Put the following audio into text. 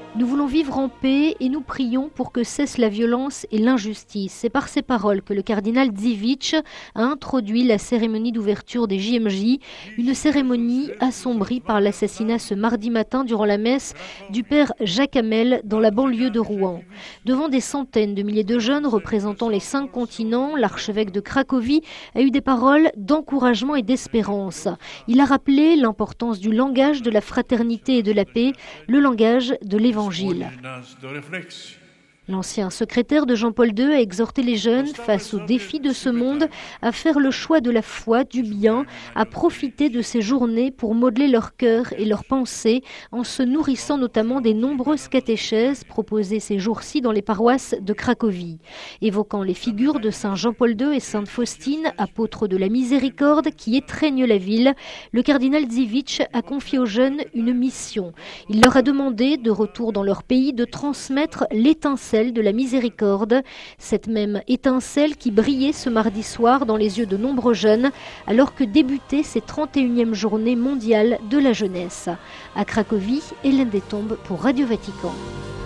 Nous voulons vivre en paix et nous prions pour que cesse la violence et l'injustice. C'est par ces paroles que le cardinal Dziwisz a introduit la cérémonie d'ouverture des JMJ, une cérémonie assombrie par l'assassinat ce mardi matin durant la messe du père Jacques Hamel dans la banlieue de Rouen. Devant des centaines de milliers de jeunes représentant les 5 continents, l'archevêque de Cracovie a eu des paroles d'encouragement et d'espérance. Il a rappelé l'importance du langage de la fraternité et de la paix, le langage de l'évangile. L'ancien secrétaire de Jean-Paul II a exhorté les jeunes, face aux défis de ce monde, à faire le choix de la foi, du bien, à profiter de ces journées pour modeler leur cœur et leurs pensées, en se nourrissant notamment des nombreuses catéchèses proposées ces jours-ci dans les paroisses de Cracovie. Évoquant les figures de Saint Jean-Paul II et Sainte Faustine, apôtres de la miséricorde qui étreignent la ville, le cardinal Dziwisz a confié aux jeunes une mission. Il leur a demandé, de retour dans leur pays, de transmettre l'étincelle de la miséricorde, cette même étincelle qui brillait ce mardi soir dans les yeux de nombreux jeunes alors que débutait ces 31e journées mondiales de la jeunesse. À Cracovie, Hélène Détombe pour Radio Vatican.